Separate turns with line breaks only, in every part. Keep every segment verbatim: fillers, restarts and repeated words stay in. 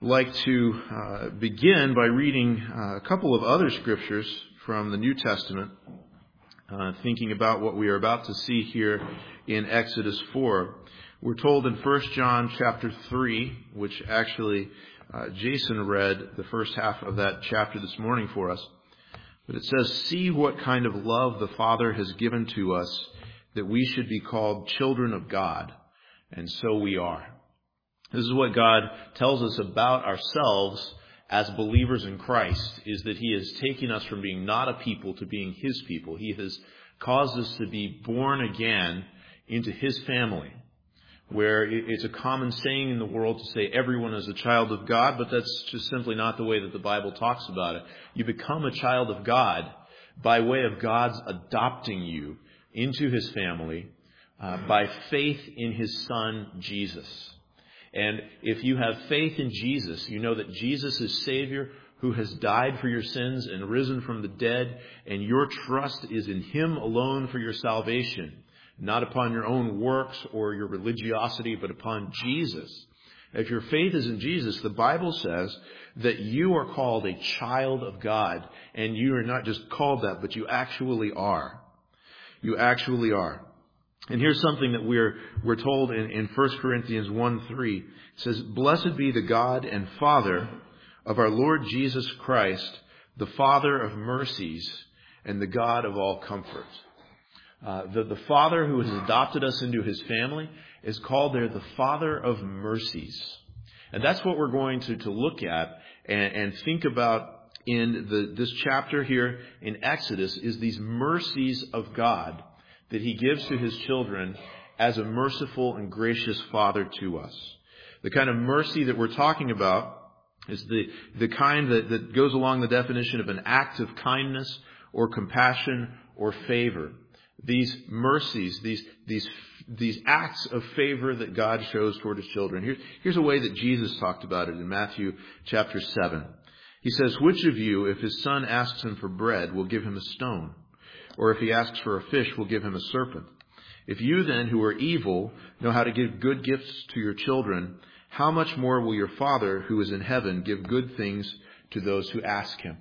I'd like to uh, begin by reading uh, a couple of other scriptures from the New Testament, uh, thinking about what we are about to see here in Exodus four. We're told in First John chapter three, which actually uh, Jason read the first half of that chapter this morning for us. But it says, "See what kind of love the Father has given to us, that we should be called children of God. And so we are." This is what God tells us about ourselves as believers in Christ, is that He is taking us from being not a people to being His people. He has caused us to be born again into His family, where it's a common saying in the world to say everyone is a child of God, but that's just simply not the way that the Bible talks about it. You become a child of God by way of God's adopting you into His family uh, by faith in His Son, Jesus. And if you have faith in Jesus, you know that Jesus is Savior who has died for your sins and risen from the dead, and your trust is in Him alone for your salvation, not upon your own works or your religiosity, but upon Jesus. If your faith is in Jesus, the Bible says that you are called a child of God, and you are not just called that, but you actually are. You actually are. And here's something that we're we're told in, in First Corinthians one three. It says, "Blessed be the God and Father of our Lord Jesus Christ, the Father of mercies and the God of all comfort." Uh, the, the Father who has adopted us into His family is called there the Father of mercies. And that's what we're going to, to look at and, and think about in the, this chapter here in Exodus, is these mercies of God that He gives to His children as a merciful and gracious Father to us. The kind of mercy that we're talking about is the, the kind that, that goes along the definition of an act of kindness or compassion or favor. These mercies, these, these, these acts of favor that God shows toward His children. Here, here's a way that Jesus talked about it in Matthew chapter seven. He says, "Which of you, if his son asks him for bread, will give him a stone? Or if he asks for a fish, will give him a serpent? If you then, who are evil, know how to give good gifts to your children, how much more will your Father who is in heaven give good things to those who ask Him?"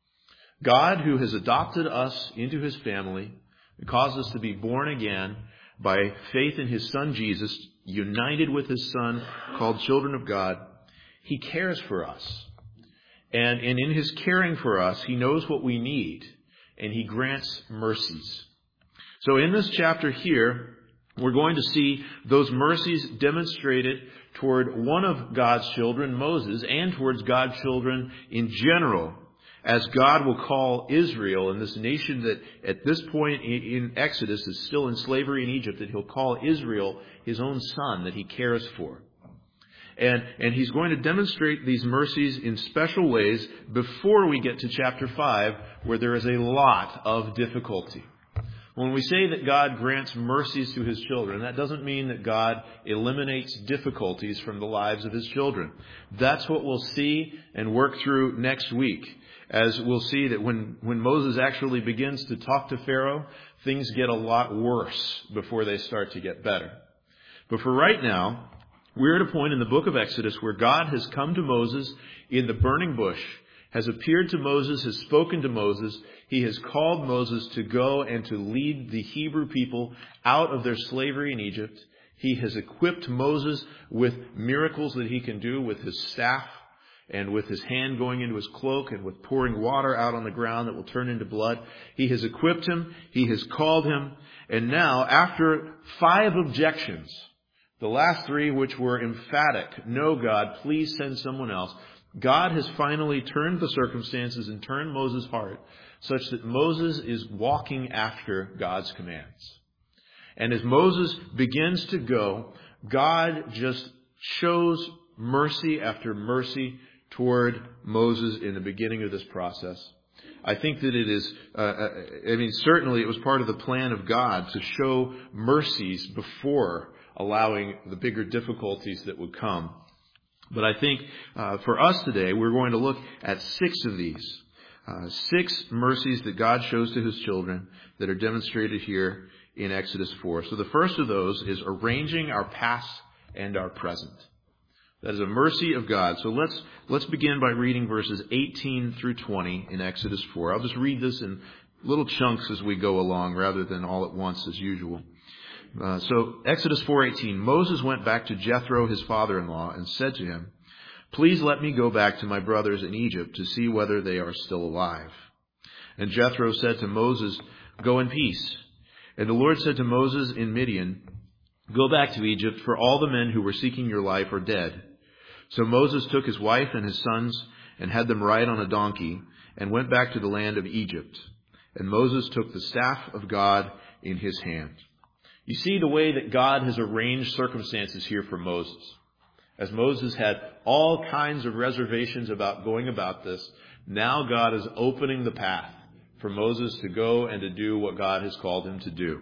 God, who has adopted us into His family, caused us to be born again by faith in His Son Jesus, united with His Son, called children of God, He cares for us. And, and in His caring for us, He knows what we need. And He grants mercies. So in this chapter here, we're going to see those mercies demonstrated toward one of God's children, Moses, and towards God's children in general, as God will call Israel, and this nation that at this point in Exodus is still in slavery in Egypt, that He'll call Israel His own son that He cares for. And, and He's going to demonstrate these mercies in special ways before we get to chapter five, where there is a lot of difficulty. When we say that God grants mercies to His children, that doesn't mean that God eliminates difficulties from the lives of His children. That's what we'll see and work through next week, as we'll see that when, when Moses actually begins to talk to Pharaoh, things get a lot worse before they start to get better. But for right now, we're at a point in the book of Exodus where God has come to Moses in the burning bush, has appeared to Moses, has spoken to Moses. He has called Moses to go and to lead the Hebrew people out of their slavery in Egypt. He has equipped Moses with miracles that he can do with his staff and with his hand going into his cloak and with pouring water out on the ground that will turn into blood. He has equipped him. He has called him. And now, after five objections, the last three, which were emphatic, "No, God, please send someone else," God has finally turned the circumstances and turned Moses' heart such that Moses is walking after God's commands. And as Moses begins to go, God just shows mercy after mercy toward Moses in the beginning of this process. I think that it is, uh, I mean, certainly it was part of the plan of God to show mercies before allowing the bigger difficulties that would come. But I think uh, for us today, we're going to look at six of these. Uh, six mercies that God shows to His children that are demonstrated here in Exodus four. So the first of those is arranging our past and our present. That is a mercy of God. So let's let's begin by reading verses eighteen through twenty in Exodus four. I'll just read this in little chunks as we go along rather than all at once as usual. Uh, so Exodus four eighteen, Moses went back to Jethro, his father-in-law, and said to him, "Please let me go back to my brothers in Egypt to see whether they are still alive." And Jethro said to Moses, "Go in peace." And the Lord said to Moses in Midian, "Go back to Egypt, for all the men who were seeking your life are dead." So Moses took his wife and his sons and had them ride on a donkey and went back to the land of Egypt. And Moses took the staff of God in his hand. You see the way that God has arranged circumstances here for Moses. As Moses had all kinds of reservations about going about this, now God is opening the path for Moses to go and to do what God has called him to do.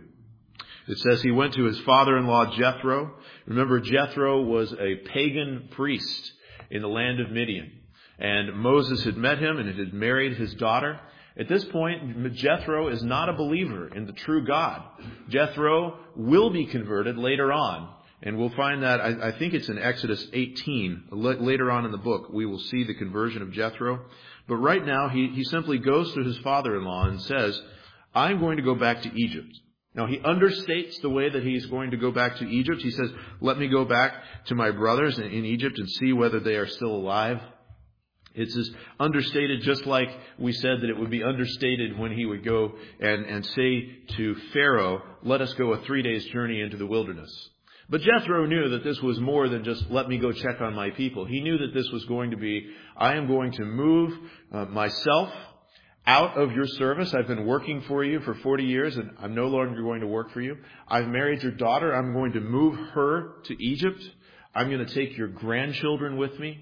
It says he went to his father-in-law Jethro. Remember, Jethro was a pagan priest in the land of Midian. And Moses had met him and had married his daughter. At this point, Jethro is not a believer in the true God. Jethro will be converted later on. And we'll find that, I, I think it's in Exodus eighteen. L- later on in the book, we will see the conversion of Jethro. But right now, he, he simply goes to his father-in-law and says, "I'm going to go back to Egypt." Now, he understates the way that he's going to go back to Egypt. He says, "Let me go back to my brothers in, in Egypt and see whether they are still alive." It's as understated, just like we said that it would be understated when he would go and, and say to Pharaoh, "Let us go a three days journey into the wilderness." But Jethro knew that this was more than just, "Let me go check on my people." He knew that this was going to be, "I am going to move uh, myself out of your service. I've been working for you for forty years and I'm no longer going to work for you. I've married your daughter. I'm going to move her to Egypt. I'm going to take your grandchildren with me."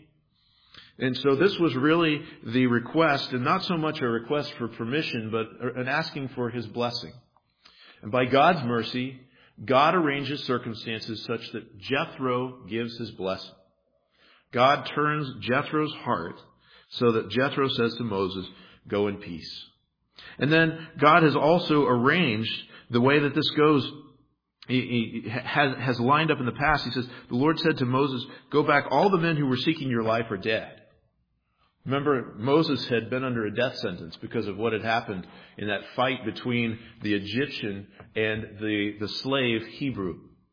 And so this was really the request, and not so much a request for permission, but an asking for his blessing. And by God's mercy, God arranges circumstances such that Jethro gives his blessing. God turns Jethro's heart so that Jethro says to Moses, "Go in peace." And then God has also arranged the way that this goes. He, he has, has lined up in the past. He says, the Lord said to Moses, "Go back. All the men who were seeking your life are dead." Remember, Moses had been under a death sentence because of what had happened in that fight between the Egyptian and the, the slave Hebrew,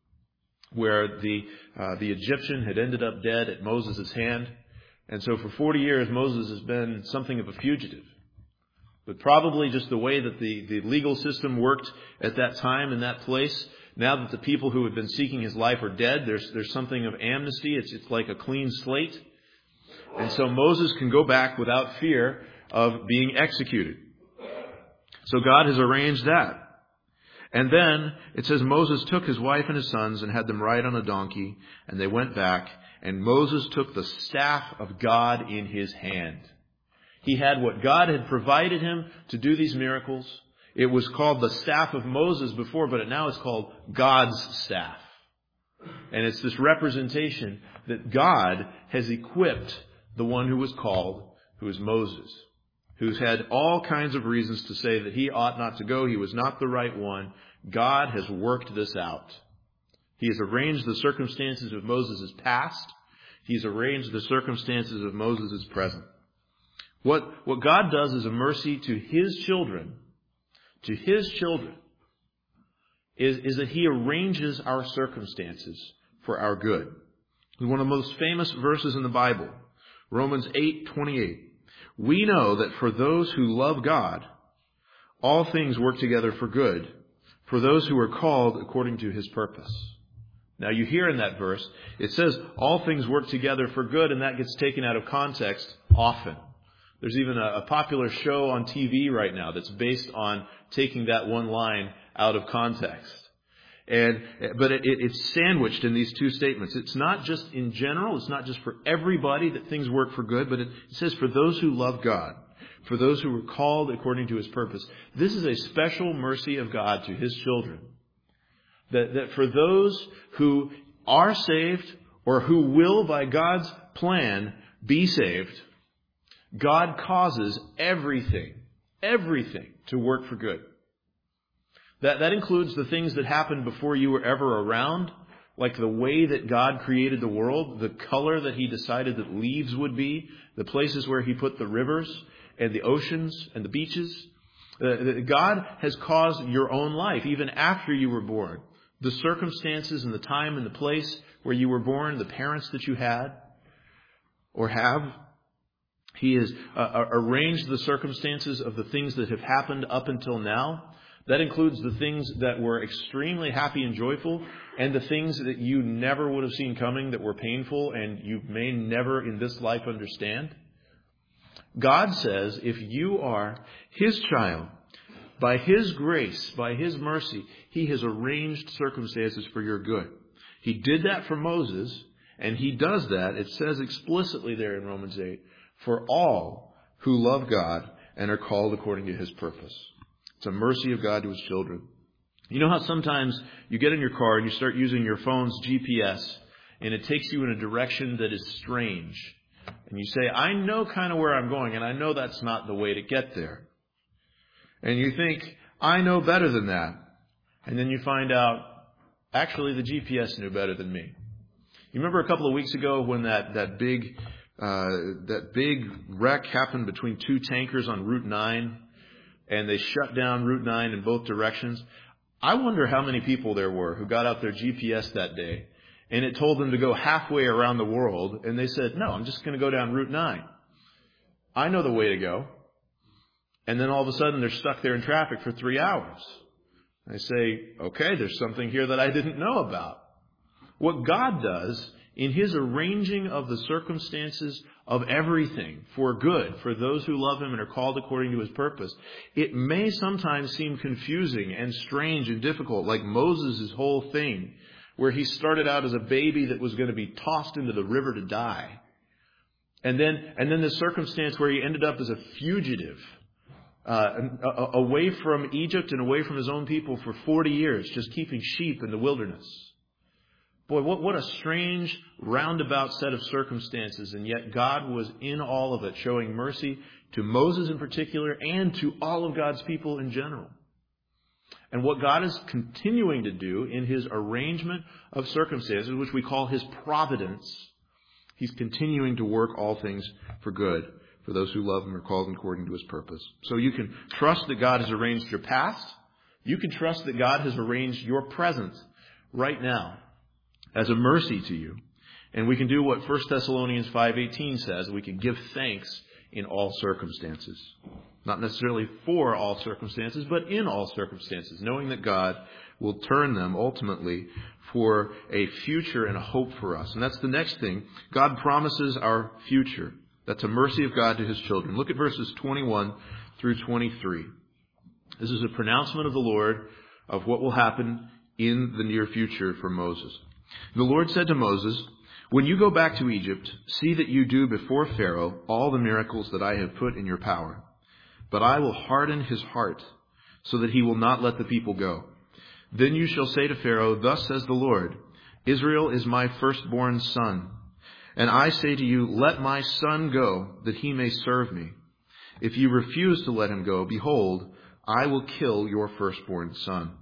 where the, uh, the Egyptian had ended up dead at Moses' hand. And so for forty years, Moses has been something of a fugitive. But probably just the way that the, the legal system worked at that time in that place, now that the people who had been seeking his life are dead, there's, there's something of amnesty. It's, it's like a clean slate. And so Moses can go back without fear of being executed. So God has arranged that. And then it says Moses took his wife and his sons and had them ride on a donkey, and they went back, and Moses took the staff of God in his hand. He had what God had provided him to do these miracles. It was called the staff of Moses before, but now it's called God's staff. And it's this representation that God has equipped the one who was called, who is Moses, who's had all kinds of reasons to say that he ought not to go. He was not the right one. God has worked this out. He has arranged the circumstances of Moses' past. He's arranged the circumstances of Moses' present. What, what God does is a mercy to his children, to his children, is, is that he arranges our circumstances for our good. One of the most famous verses in the Bible, Romans eight twenty-eight. We know that for those who love God, all things work together for good, for those who are called according to his purpose. Now you hear in that verse, it says all things work together for good, and that gets taken out of context often. There's even a, a popular show on T V right now that's based on taking that one line out of context. And but it, it, it's sandwiched in these two statements. It's not just in general. It's not just for everybody that things work for good, but it, it says for those who love God, for those who were called according to his purpose. This is a special mercy of God to his children. That, that for those who are saved or who will, by God's plan, be saved, God causes everything, everything to work for good. That, that includes the things that happened before you were ever around, like the way that God created the world, the color that He decided that leaves would be, the places where He put the rivers and the oceans and the beaches. Uh, God has caused your own life, even after you were born. The circumstances and the time and the place where you were born, the parents that you had or have. He has uh, arranged the circumstances of the things that have happened up until now. That includes the things that were extremely happy and joyful, and the things that you never would have seen coming that were painful and you may never in this life understand. God says if you are His child, by His grace, by His mercy, He has arranged circumstances for your good. He did that for Moses, and He does that, it says explicitly there in Romans eight, for all who love God and are called according to His purpose. It's a mercy of God to His children. You know how sometimes you get in your car and you start using your phone's G P S and it takes you in a direction that is strange. And you say, I know kind of where I'm going and I know that's not the way to get there. And you think, I know better than that. And then you find out, actually the G P S knew better than me. You remember a couple of weeks ago when that, that big Uh, that big wreck happened between two tankers on Route nine, and they shut down Route nine in both directions. I wonder how many people there were who got out their G P S that day, and it told them to go halfway around the world, and they said, no, I'm just going to go down Route nine. I know the way to go. And then all of a sudden they're stuck there in traffic for three hours. I say, okay, there's something here that I didn't know about. What God does in His arranging of the circumstances of everything for good, for those who love Him and are called according to His purpose, it may sometimes seem confusing and strange and difficult, like Moses' whole thing, where he started out as a baby that was going to be tossed into the river to die. And then, and then the circumstance where he ended up as a fugitive, uh, away from Egypt and away from his own people for forty years, just keeping sheep in the wilderness. Boy, what, what a strange, roundabout set of circumstances. And yet God was in all of it, showing mercy to Moses in particular and to all of God's people in general. And what God is continuing to do in His arrangement of circumstances, which we call His providence, He's continuing to work all things for good for those who love Him or called according to His purpose. So you can trust that God has arranged your past. You can trust that God has arranged your present right now as a mercy to you. And we can do what First Thessalonians five eighteen says. We can give thanks in all circumstances. Not necessarily for all circumstances, but in all circumstances, knowing that God will turn them ultimately for a future and a hope for us. And that's the next thing. God promises our future. That's a mercy of God to His children. Look at verses twenty-one through twenty-three. This is a pronouncement of the Lord of what will happen in the near future for Moses. The Lord said to Moses, when you go back to Egypt, see that you do before Pharaoh all the miracles that I have put in your power. But I will harden his heart so that he will not let the people go. Then you shall say to Pharaoh, thus says the Lord, Israel is my firstborn son. And I say to you, let my son go that he may serve me. If you refuse to let him go, behold, I will kill your firstborn son.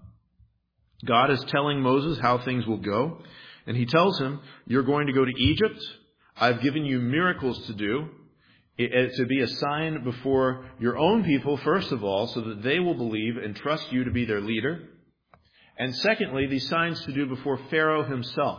God is telling Moses how things will go. And He tells him, you're going to go to Egypt. I've given you miracles to do, to be a sign before your own people, first of all, so that they will believe and trust you to be their leader. And secondly, these signs to do before Pharaoh himself.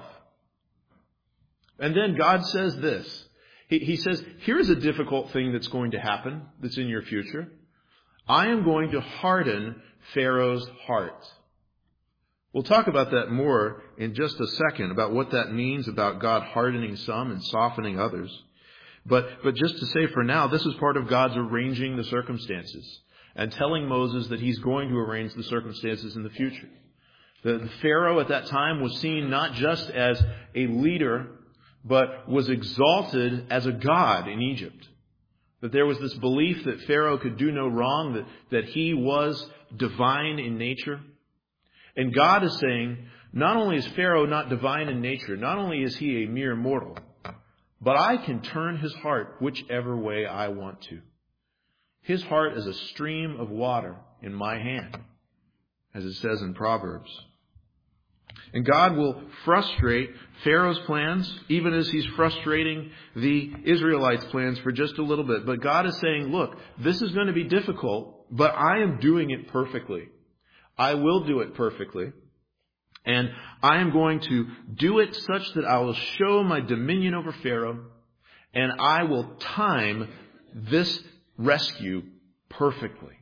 And then God says this. He, he says, here's a difficult thing that's going to happen that's in your future. I am going to harden Pharaoh's heart. We'll talk about that more in just a second, about what that means about God hardening some and softening others. But, but just to say for now, this is part of God's arranging the circumstances and telling Moses that He's going to arrange the circumstances in the future. The, the Pharaoh at that time was seen not just as a leader, but was exalted as a god in Egypt. That there was this belief that Pharaoh could do no wrong, that, that he was divine in nature. And God is saying, not only is Pharaoh not divine in nature, not only is he a mere mortal, but I can turn his heart whichever way I want to. His heart is a stream of water in my hand, as it says in Proverbs. And God will frustrate Pharaoh's plans, even as he's frustrating the Israelites' plans for just a little bit. But God is saying, look, this is going to be difficult, but I am doing it perfectly. I will do it perfectly. And I am going to do it such that I will show my dominion over Pharaoh, and I will time this rescue perfectly.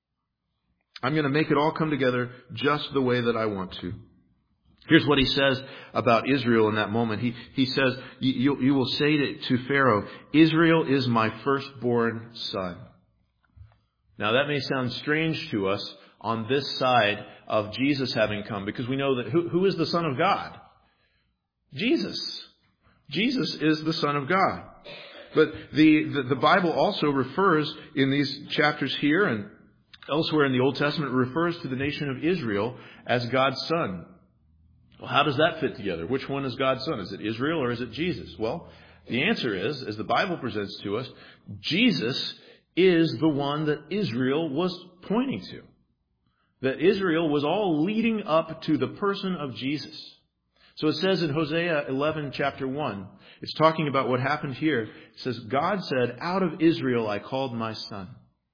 I'm going to make it all come together just the way that I want to. Here's what he says about Israel in that moment. He, he says, you, you will say to, to Pharaoh, Israel is my firstborn son. Now that may sound strange to us on this side of Jesus having come, because we know that who, who is the Son of God? Jesus. Jesus is the Son of God. But the, the, the Bible also refers in these chapters here and elsewhere in the Old Testament, refers to the nation of Israel as God's son. Well, how does that fit together? Which one is God's son? Is it Israel or is it Jesus? Well, the answer is, as the Bible presents to us, Jesus is the one that Israel was pointing to. That Israel was all leading up to the person of Jesus. So it says in Hosea eleven, chapter one, it's talking about what happened here. It says, God said, out of Israel I called my son.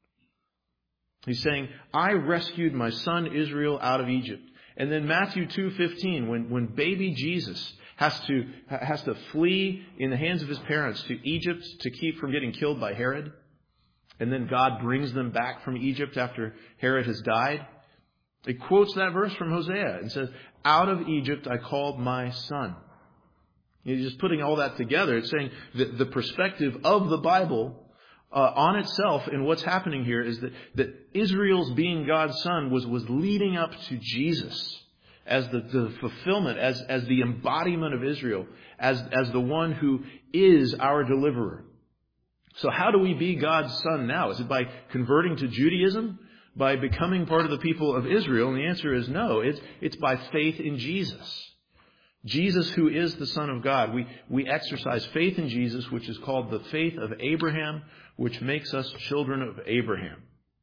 He's saying, I rescued my son Israel out of Egypt. And then Matthew two fifteen, when, when baby Jesus has to, has to flee in the hands of his parents to Egypt to keep from getting killed by Herod. And then God brings them back from Egypt after Herod has died. It quotes that verse from Hosea and says, out of Egypt I called my son. He's just putting all that together. It's saying that the perspective of the Bible Uh, on itself, and what's happening here is that, that Israel's being God's son was, was leading up to Jesus as the, the fulfillment, as, as the embodiment of Israel, as, as the one who is our deliverer. So how do we be God's son now? Is it by converting to Judaism? By becoming part of the people of Israel? And the answer is no. It's, it's by faith in Jesus. Jesus, who is the Son of God. We, we exercise faith in Jesus, which is called the faith of Abraham, which makes us children of Abraham.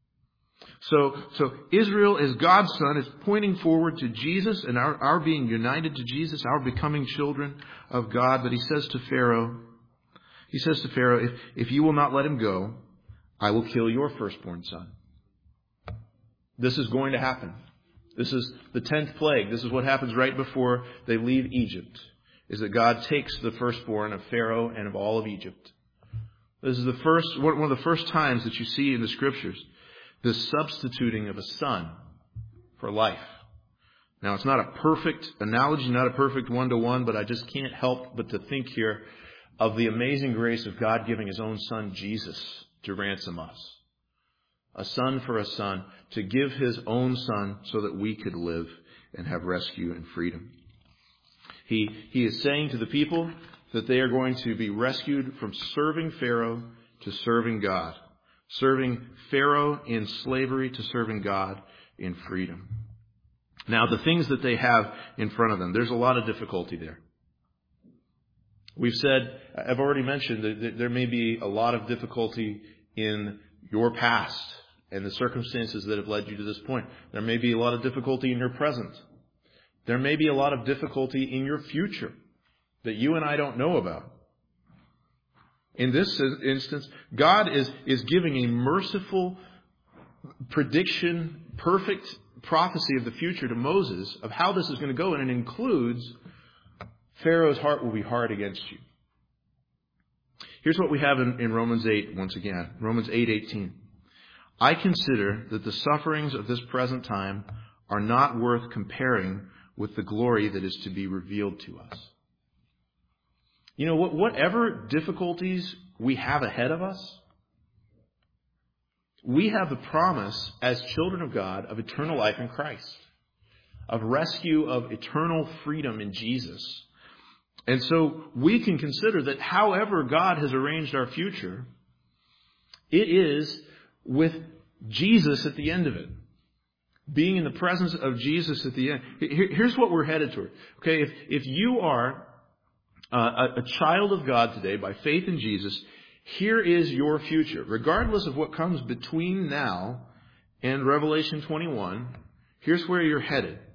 So, so Israel as God's son is pointing forward to Jesus and our, our being united to Jesus, our becoming children of God. But he says to Pharaoh, he says to Pharaoh, if, if you will not let him go, I will kill your firstborn son. This is going to happen. This is the tenth plague. This is what happens right before they leave Egypt, is that God takes the firstborn of Pharaoh and of all of Egypt. This is the first, one of the first times that you see in the Scriptures the substituting of a son for life. Now, it's not a perfect analogy, not a perfect one-to-one, but I just can't help but to think here of the amazing grace of God giving his own son, Jesus, to ransom us. A son for a son, to give his own son so that we could live and have rescue and freedom. He, he is saying to the people that they are going to be rescued from serving Pharaoh to serving God. Serving Pharaoh in slavery to serving God in freedom. Now, the things that they have in front of them, there's a lot of difficulty there. We've said, I've already mentioned that there may be a lot of difficulty in your past and the circumstances that have led you to this point. There may be a lot of difficulty in your present. There may be a lot of difficulty in your future that you and I don't know about. In this instance, God is, is giving a merciful prediction, perfect prophecy of the future to Moses of how this is going to go, and it includes Pharaoh's heart will be hard against you. Here's what we have in, in Romans eight once again. Romans eight eighteen. I consider that the sufferings of this present time are not worth comparing with the glory that is to be revealed to us. You know, whatever difficulties we have ahead of us, we have the promise as children of God of eternal life in Christ, of rescue, of eternal freedom in Jesus. And so we can consider that however God has arranged our future, it is with Jesus at the end of it. Being in the presence of Jesus at the end. Here's what we're headed toward. Okay, if, if you are Uh, a, a child of God today by faith in Jesus, here is your future. Regardless of what comes between now and Revelation twenty-one, here's where you're headed.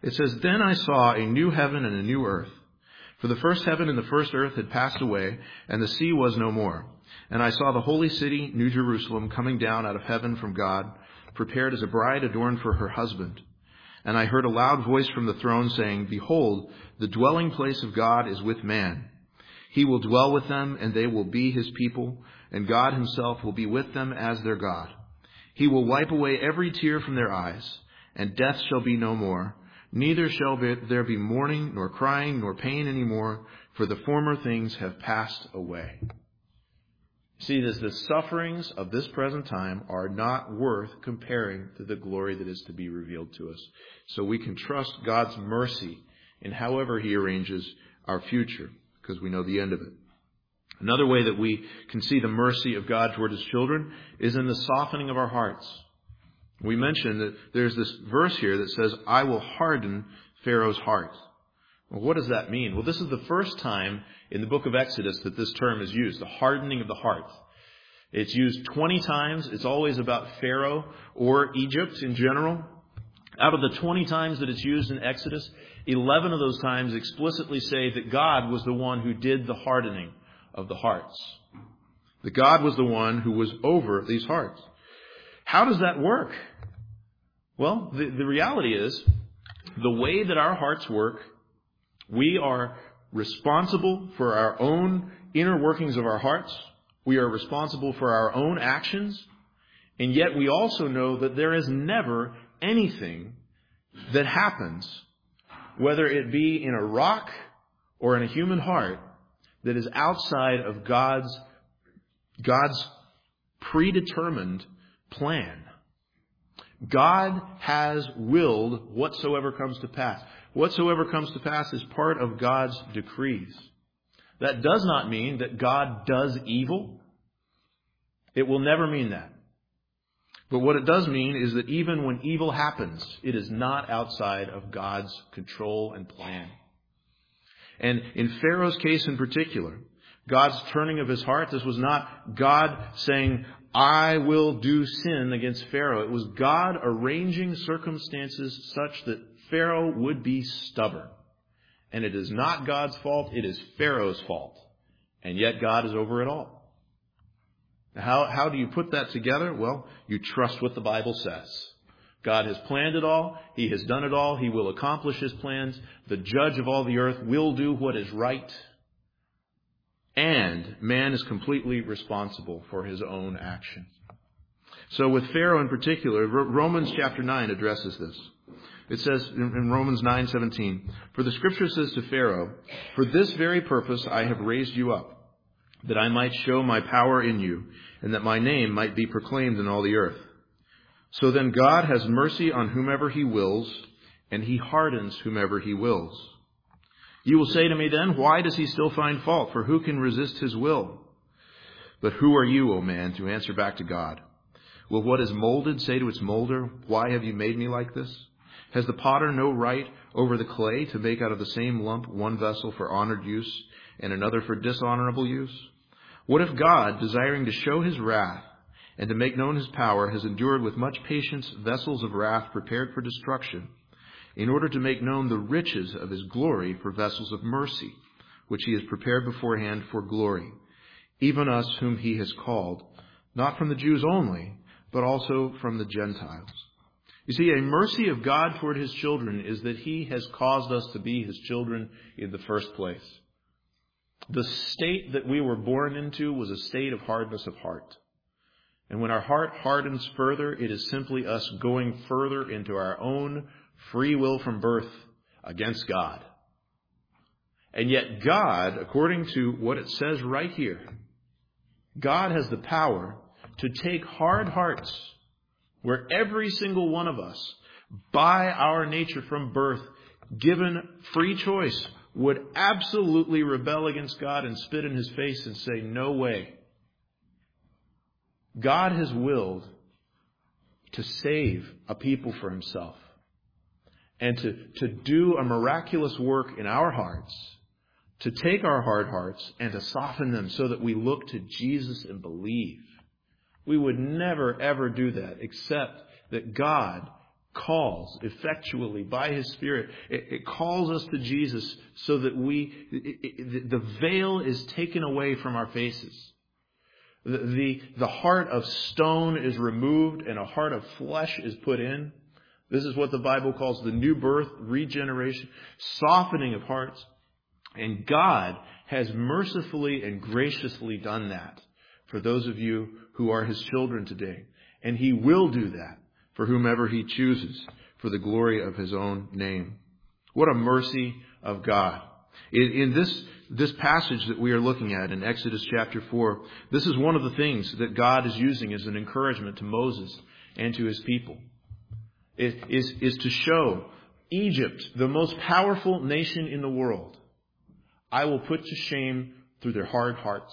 It says, "Then I saw a new heaven and a new earth. For the first heaven and the first earth had passed away, and the sea was no more. And I saw the holy city, New Jerusalem, coming down out of heaven from God, prepared as a bride adorned for her husband. And I heard a loud voice from the throne saying, 'Behold, the dwelling place of God is with man. He will dwell with them, and they will be his people, and God himself will be with them as their God. He will wipe away every tear from their eyes, and death shall be no more. Neither shall there be mourning, nor crying, nor pain any more, for the former things have passed away.'" See, this, the sufferings of this present time are not worth comparing to the glory that is to be revealed to us. So we can trust God's mercy in however he arranges our future, because we know the end of it. Another way that we can see the mercy of God toward his children is in the softening of our hearts. We mentioned that there's this verse here that says, "I will harden Pharaoh's heart." Well, what does that mean? Well, this is the first time in the book of Exodus that this term is used, the hardening of the heart. It's used twenty times. It's always about Pharaoh or Egypt in general. Out of the twenty times that it's used in Exodus, eleven of those times explicitly say that God was the one who did the hardening of the hearts. That God was the one who was over these hearts. How does that work? Well, the, the reality is, the way that our hearts work, we are responsible for our own inner workings of our hearts. We are responsible for our own actions. And yet we also know that there is never anything that happens, whether it be in a rock or in a human heart, that is outside of God's, God's predetermined plan. God has willed whatsoever comes to pass. Whatsoever comes to pass is part of God's decrees. That does not mean that God does evil. It will never mean that. But what it does mean is that even when evil happens, it is not outside of God's control and plan. And in Pharaoh's case in particular, God's turning of his heart, this was not God saying, "I will do sin against Pharaoh." It was God arranging circumstances such that Pharaoh would be stubborn. And it is not God's fault, it is Pharaoh's fault. And yet God is over it all. How, how do you put that together? Well, you trust what the Bible says. God has planned it all. He has done it all. He will accomplish his plans. The judge of all the earth will do what is right. And man is completely responsible for his own actions. So with Pharaoh in particular, Romans chapter nine addresses this. It says in Romans nine seventeen, "For the scripture says to Pharaoh, 'For this very purpose I have raised you up, that I might show my power in you, and that my name might be proclaimed in all the earth.' So then God has mercy on whomever he wills, and he hardens whomever he wills. You will say to me then, why does he still find fault? For who can resist his will? But who are you, O man, to answer back to God? Will what is molded say to its molder, why have you made me like this? Has the potter no right over the clay to make out of the same lump one vessel for honored use and another for dishonorable use? What if God, desiring to show his wrath and to make known his power, has endured with much patience vessels of wrath prepared for destruction, in order to make known the riches of his glory for vessels of mercy, which he has prepared beforehand for glory, even us whom he has called, not from the Jews only, but also from the Gentiles?" You see, a mercy of God toward his children is that he has caused us to be his children in the first place. The state that we were born into was a state of hardness of heart. And when our heart hardens further, it is simply us going further into our own free will from birth against God. And yet God, according to what it says right here, God has the power to take hard hearts where every single one of us, by our nature from birth, given free choice, would absolutely rebel against God and spit in his face and say, "No way." God has willed to save a people for himself and to, to do a miraculous work in our hearts, to take our hard hearts and to soften them so that we look to Jesus and believe. We would never, ever do that except that God calls effectually by His Spirit. It, it calls us to Jesus so that we, it, it, the veil is taken away from our faces. The, the, the heart of stone is removed and a heart of flesh is put in. This is what the Bible calls the new birth, regeneration, softening of hearts. And God has mercifully and graciously done that for those of you who are His children today. And He will do that for whomever He chooses for the glory of His own name. What a mercy of God. In, in this, this passage that we are looking at in Exodus chapter four, this is one of the things that God is using as an encouragement to Moses and to his people. It is, is to show Egypt, the most powerful nation in the world, I will put to shame through their hard hearts.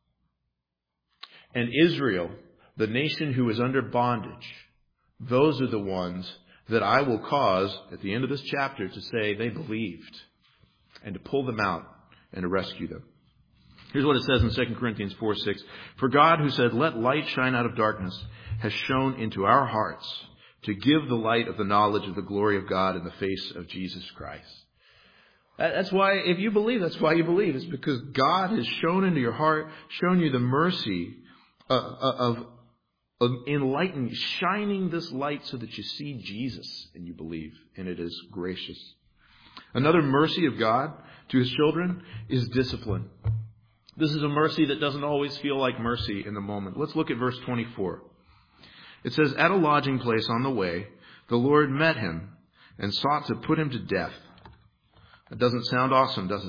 And Israel, the nation who is under bondage, those are the ones that I will cause, at the end of this chapter, to say they believed, and to pull them out and to rescue them. Here's what it says in Second Corinthians four six. For God, who said, let light shine out of darkness, has shone into our hearts to give the light of the knowledge of the glory of God in the face of Jesus Christ. That's why, if you believe, that's why you believe. It's because God has shown into your heart, shown you the mercy of, of enlightening, shining this light so that you see Jesus and you believe, and it is gracious. Another mercy of God to His children is discipline. This is a mercy that doesn't always feel like mercy in the moment. Let's look at verse twenty-four. It says, at a lodging place on the way, the Lord met him and sought to put him to death. That doesn't sound awesome, does it?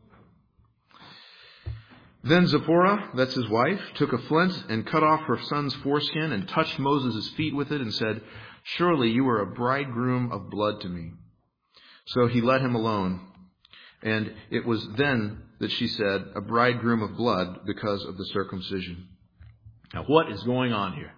Then Zipporah, that's his wife, took a flint and cut off her son's foreskin and touched Moses' feet with it and said, surely you are a bridegroom of blood to me. So he let him alone. And it was then that she said, a bridegroom of blood because of the circumcision. Now, what is going on here?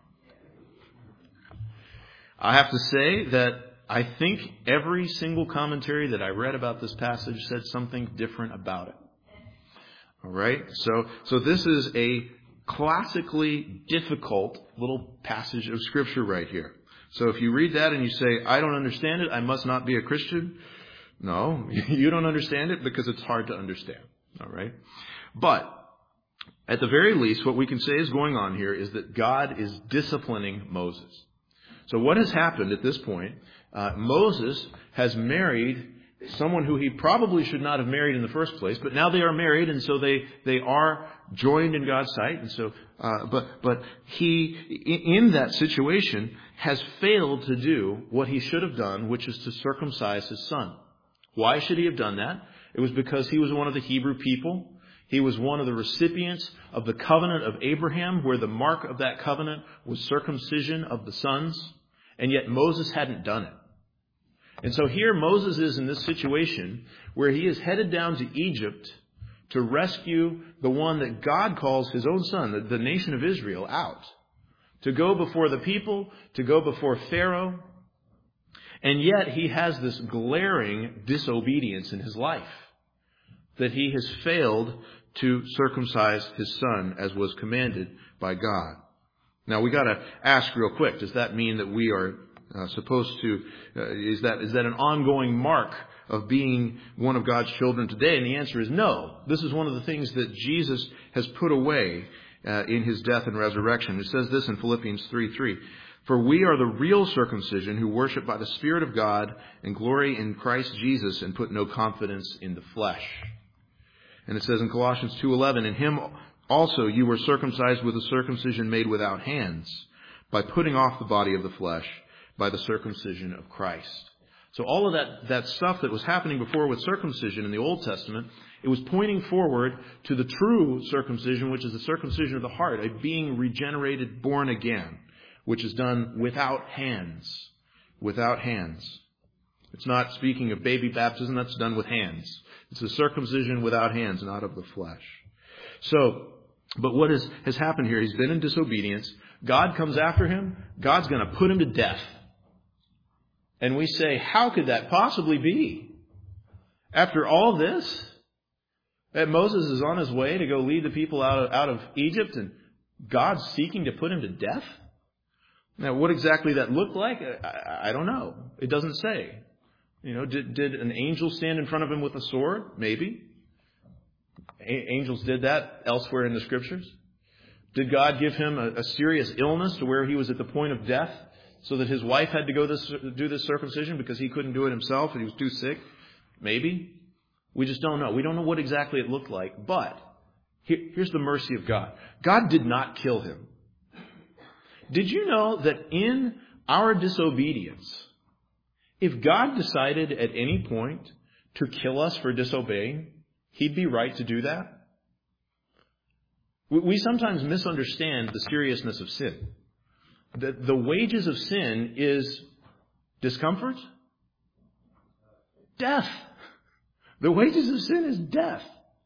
I have to say that I think every single commentary that I read about this passage said something different about it. All right? So, so this is a classically difficult little passage of Scripture right here. So if you read that and you say, I don't understand it, I must not be a Christian. No, you don't understand it because it's hard to understand. All right? But at the very least, what we can say is going on here is that God is disciplining Moses. So what has happened at this point, uh, Moses has married someone who he probably should not have married in the first place, but now they are married, and so they, they are joined in God's sight. And so, uh, but, but he, in that situation, has failed to do what he should have done, which is to circumcise his son. Why should he have done that? It was because he was one of the Hebrew people. He was one of the recipients of the covenant of Abraham, where the mark of that covenant was circumcision of the sons, and yet Moses hadn't done it. And so here Moses is in this situation where he is headed down to Egypt to rescue the one that God calls his own son, the, the nation of Israel, out. To go before the people, to go before Pharaoh. And yet he has this glaring disobedience in his life, that he has failed to circumcise his son as was commanded by God. Now we got to ask real quick, does that mean that we are uh, supposed to, uh, is that is that an ongoing mark of being one of God's children today? And the answer is no. This is one of the things that Jesus has put away uh, in his death and resurrection. It says this in Philippians three three. For we are the real circumcision who worship by the Spirit of God and glory in Christ Jesus and put no confidence in the flesh. And it says in Colossians two eleven, in him also you were circumcised with a circumcision made without hands, by putting off the body of the flesh by the circumcision of Christ. So all of that, that stuff that was happening before with circumcision in the Old Testament, it was pointing forward to the true circumcision, which is the circumcision of the heart, a being regenerated, born again, which is done without hands. Without hands. It's not speaking of baby baptism, that's done with hands. It's a circumcision without hands, not of the flesh. So, but what has, has happened here, he's been in disobedience. God comes after him. God's going to put him to death. And we say, how could that possibly be? After all this, that Moses is on his way to go lead the people out of, out of Egypt, and God's seeking to put him to death? Now, what exactly that looked like, I, I don't know. It doesn't say. You know, did, did an angel stand in front of him with a sword? Maybe. A- angels did that elsewhere in the Scriptures. Did God give him a, a serious illness to where he was at the point of death so that his wife had to go this, do this circumcision because he couldn't do it himself and he was too sick? Maybe. We just don't know. We don't know what exactly it looked like. But here, here's the mercy of God. God did not kill him. Did you know that in our disobedience, if God decided at any point to kill us for disobeying, He'd be right to do that? We sometimes misunderstand the seriousness of sin. The, the wages of sin is discomfort, death. The wages of sin is death.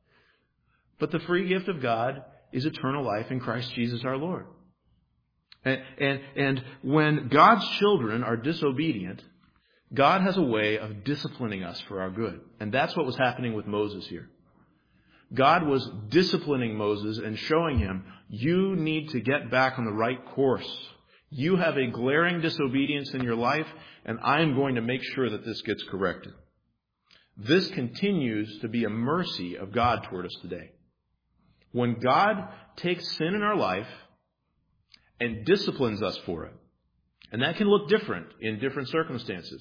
But the free gift of God is eternal life in Christ Jesus our Lord. And, and, and when God's children are disobedient, God has a way of disciplining us for our good. And that's what was happening with Moses here. God was disciplining Moses and showing him, you need to get back on the right course. You have a glaring disobedience in your life, and I am going to make sure that this gets corrected. This continues to be a mercy of God toward us today. When God takes sin in our life and disciplines us for it, and that can look different in different circumstances,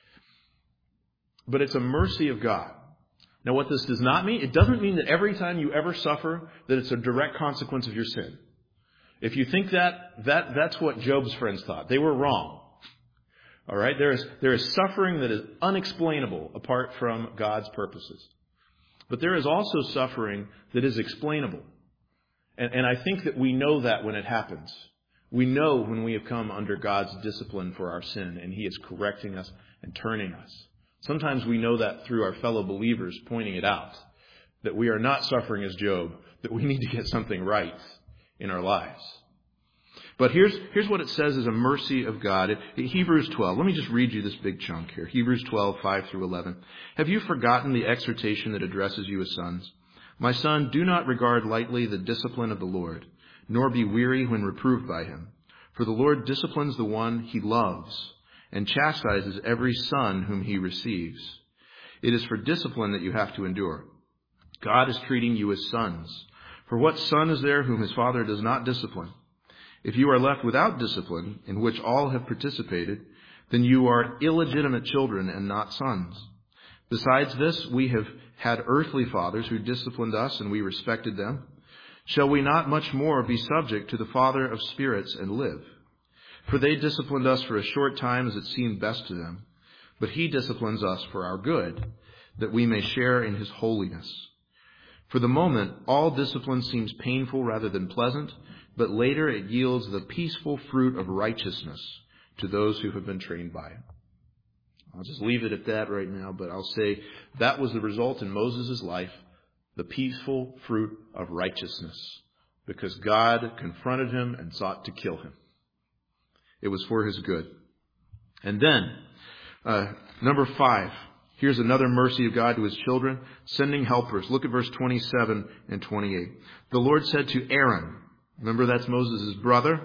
but it's a mercy of God. Now, what this does not mean, it doesn't mean that every time you ever suffer, that it's a direct consequence of your sin. If you think that, that that's what Job's friends thought. They were wrong. All right? There is, there is suffering that is unexplainable apart from God's purposes. But there is also suffering that is explainable. And, and I think that we know that when it happens. We know when we have come under God's discipline for our sin, and He is correcting us and turning us. Sometimes we know that through our fellow believers pointing it out, that we are not suffering as Job, that we need to get something right in our lives. But here's, here's what it says as a mercy of God. It, Hebrews twelve. Let me just read you this big chunk here. Hebrews twelve, five through eleven. Have you forgotten the exhortation that addresses you as sons? My son, do not regard lightly the discipline of the Lord, nor be weary when reproved by Him. For the Lord disciplines the one He loves, and chastises every son whom He receives. It is for discipline that you have to endure. God is treating you as sons. For what son is there whom his father does not discipline? If you are left without discipline, in which all have participated, then you are illegitimate children and not sons. Besides this, we have had earthly fathers who disciplined us, and we respected them. Shall we not much more be subject to the Father of spirits and live? For they disciplined us for a short time as it seemed best to them. But He disciplines us for our good, that we may share in His holiness. For the moment, all discipline seems painful rather than pleasant, but later it yields the peaceful fruit of righteousness to those who have been trained by it. I'll just leave it at that right now, but I'll say that was the result in Moses' life, the peaceful fruit of righteousness, because God confronted him and sought to kill him. It was for his good. And then, uh, number five, here's another mercy of God to His children, sending helpers. Look at verse twenty-seven and twenty-eight. The Lord said to Aaron, remember that's Moses' brother,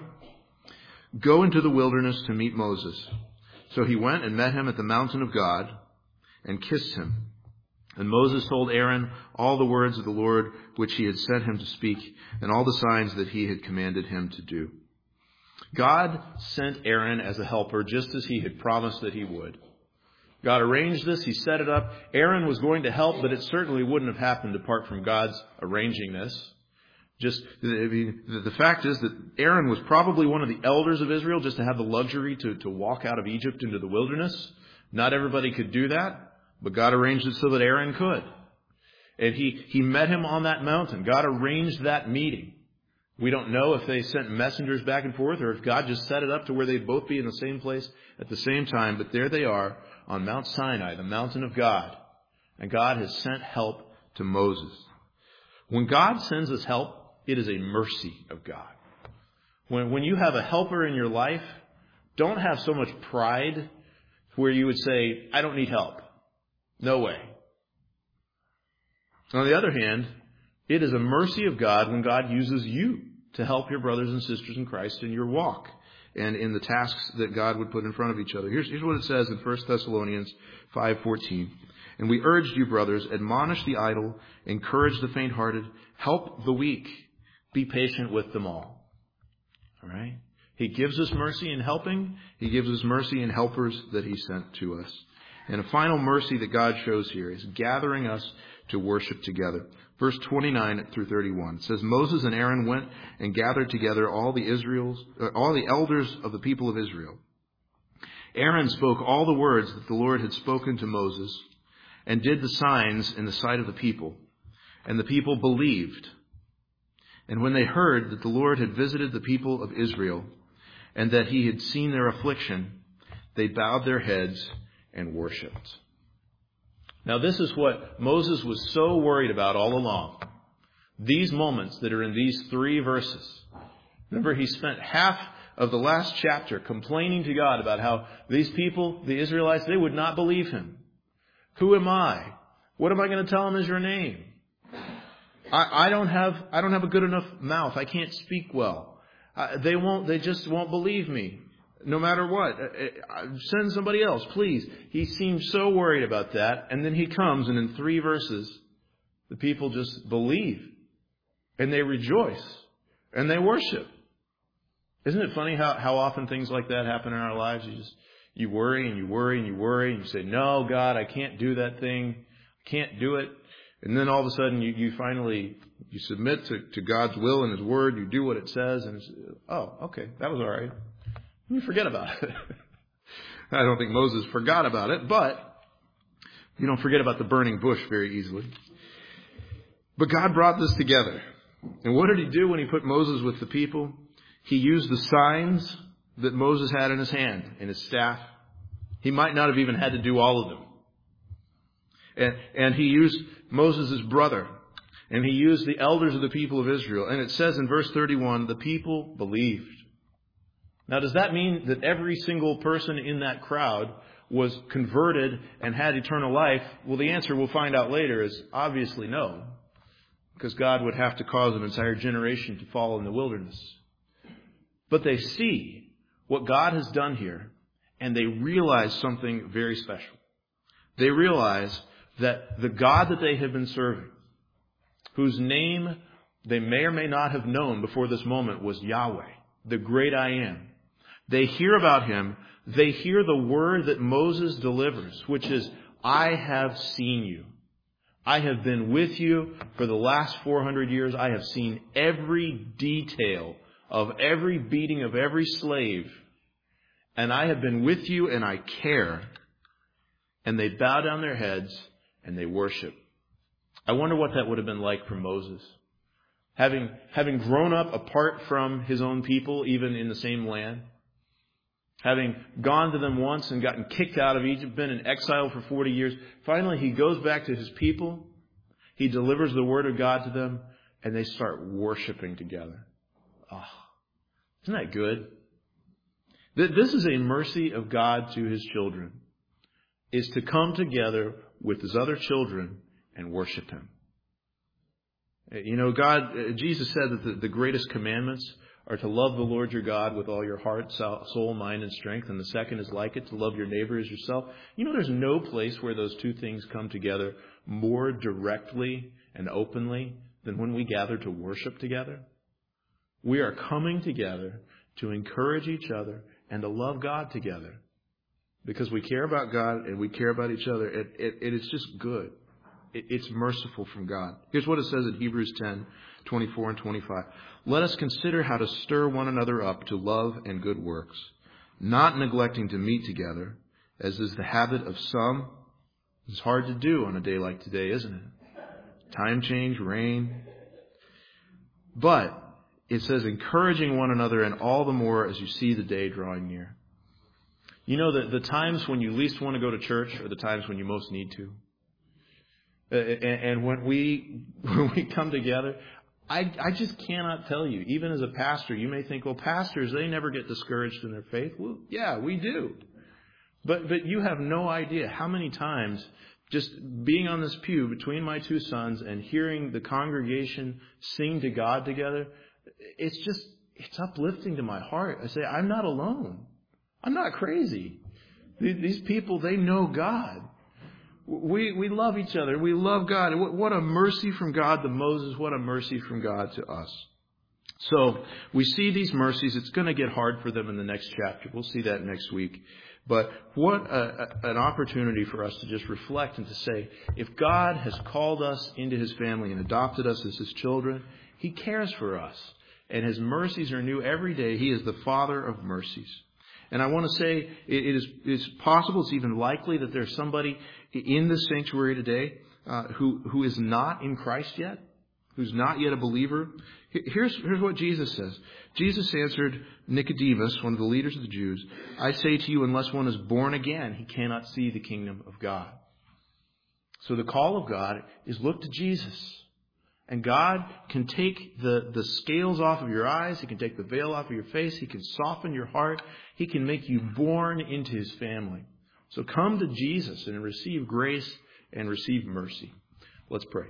go into the wilderness to meet Moses. So he went and met him at the mountain of God and kissed him. And Moses told Aaron all the words of the Lord which He had sent him to speak, and all the signs that He had commanded him to do. God sent Aaron as a helper just as He had promised that He would. God arranged this. He set it up. Aaron was going to help, but it certainly wouldn't have happened apart from God's arranging this. Just, I mean, the fact is that Aaron was probably one of the elders of Israel just to have the luxury to, to walk out of Egypt into the wilderness. Not everybody could do that, but God arranged it so that Aaron could. And he, he met him on that mountain. God arranged that meeting. We don't know if they sent messengers back and forth or if God just set it up to where they'd both be in the same place at the same time. But there they are on Mount Sinai, the mountain of God. And God has sent help to Moses. When God sends us help, it is a mercy of God. When, when you have a helper in your life, don't have so much pride where you would say, I don't need help. No way. On the other hand, it is a mercy of God when God uses you to help your brothers and sisters in Christ in your walk and in the tasks that God would put in front of each other. Here's, here's what it says in First Thessalonians five fourteen. And we urged you, brothers, admonish the idle, encourage the faint-hearted, help the weak, be patient with them all. All right? He gives us mercy in helping. He gives us mercy in helpers that He sent to us. And a final mercy that God shows here is gathering us to worship together. Verse twenty-nine through thirty-one. It says, Moses and Aaron went and gathered together all the Israel's, uh, all the elders of the people of Israel. Aaron spoke all the words that the Lord had spoken to Moses, and did the signs in the sight of the people. And the people believed. And when they heard that the Lord had visited the people of Israel, and that He had seen their affliction, they bowed their heads and worshipped. Now this is what Moses was so worried about all along. These moments that are in these three verses. Remember, he spent half of the last chapter complaining to God about how these people, the Israelites, they would not believe him. Who am I? What am I going to tell them is your name? I, I don't have I don't have a good enough mouth. I can't speak well. Uh, they won't. They just won't believe me, no matter what. Uh, uh, send somebody else, please. He seems so worried about that, and then he comes, and in three verses, the people just believe, and they rejoice, and they worship. Isn't it funny how how often things like that happen in our lives? You just You worry and you worry and you worry and you say, no, God, I can't do that thing. I can't do it. And then all of a sudden you, you finally, you submit to, to God's will and His Word. You do what it says and it's, oh, okay, that was all right. You forget about it. I don't think Moses forgot about it, but you don't forget about the burning bush very easily. But God brought this together. And what did He do when He put Moses with the people? He used the signs that Moses had in his hand, in his staff. He might not have even had to do all of them. And, and he used Moses' brother. And he used the elders of the people of Israel. And it says in verse thirty-one, the people believed. Now, does that mean that every single person in that crowd was converted and had eternal life? Well, the answer we'll find out later is obviously no. Because God would have to cause an entire generation to fall in the wilderness. But they see what God has done here, and they realize something very special. They realize that the God that they have been serving, whose name they may or may not have known before this moment, was Yahweh, the great I am. They hear about Him. They hear the word that Moses delivers, which is, I have seen you. I have been with you for the last four hundred years. I have seen every detail of every beating of every slave. And I have been with you and I care. And they bow down their heads and they worship. I wonder what that would have been like for Moses. Having, having grown up apart from his own people, even in the same land. Having gone to them once and gotten kicked out of Egypt, been in exile for forty years. Finally, he goes back to his people. He delivers the word of God to them. And they start worshiping together. Oh, isn't that good? This is a mercy of God to His children, is to come together with His other children and worship Him. You know, God, Jesus said that the, the greatest commandments are to love the Lord your God with all your heart, soul, mind, and strength. And the second is like it, to love your neighbor as yourself. You know, there's no place where those two things come together more directly and openly than when we gather to worship together. We are coming together to encourage each other and to love God together. Because we care about God and we care about each other. It, it, it is just good. It, it's merciful from God. Here's what it says in Hebrews ten, twenty-four and twenty-five. Let us consider how to stir one another up to love and good works, not neglecting to meet together, as is the habit of some. It's hard to do on a day like today, isn't it? Time change, rain. But it says, encouraging one another, and all the more as you see the day drawing near. You know, the, the times when you least want to go to church are the times when you most need to. Uh, and, and when we when we come together, I, I just cannot tell you, even as a pastor, you may think, well, pastors, they never get discouraged in their faith. Well, yeah, we do. But but you have no idea how many times just being on this pew between my two sons and hearing the congregation sing to God together, it's just, it's uplifting to my heart. I say, I'm not alone. I'm not crazy. These people, they know God. We we love each other. We love God. What a mercy from God to Moses. What a mercy from God to us. So we see these mercies. It's going to get hard for them in the next chapter. We'll see that next week. But what a, a, an opportunity for us to just reflect and to say, if God has called us into His family and adopted us as His children, He cares for us. And His mercies are new every day. He is the Father of mercies. And I want to say it is it's possible, it's even likely that there's somebody in the sanctuary today uh, who who is not in Christ yet, who's not yet a believer. Here's, here's what Jesus says. Jesus answered Nicodemus, one of the leaders of the Jews, I say to you, unless one is born again, he cannot see the kingdom of God. So the call of God is look to Jesus. And God can take the, the scales off of your eyes. He can take the veil off of your face. He can soften your heart. He can make you born into His family. So come to Jesus and receive grace and receive mercy. Let's pray.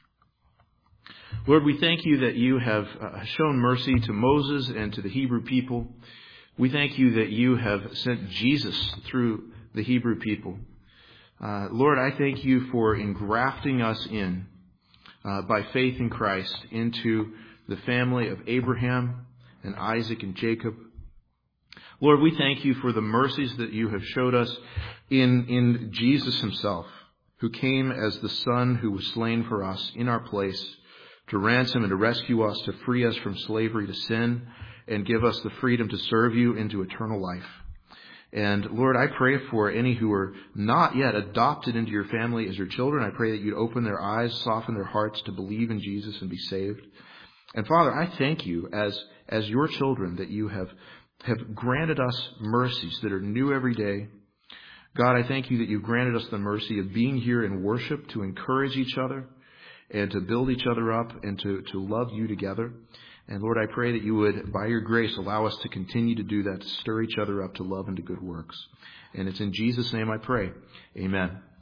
Lord, we thank you that you have shown mercy to Moses and to the Hebrew people. We thank you that you have sent Jesus through the Hebrew people. Uh, Lord, I thank you for engrafting us in uh, by faith in Christ into the family of Abraham and Isaac and Jacob. Lord, we thank you for the mercies that you have showed us in, in Jesus Himself, who came as the Son who was slain for us in our place, to ransom and to rescue us, to free us from slavery to sin, and give us the freedom to serve you into eternal life. And Lord, I pray for any who are not yet adopted into your family as your children. I pray that you'd open their eyes, soften their hearts to believe in Jesus and be saved. And Father, I thank you as, as your children that you have, have granted us mercies that are new every day. God, I thank you that you've granted us the mercy of being here in worship to encourage each other and to build each other up and to, to love you together. And Lord, I pray that you would, by your grace, allow us to continue to do that, to stir each other up to love and to good works. And it's in Jesus' name I pray. Amen.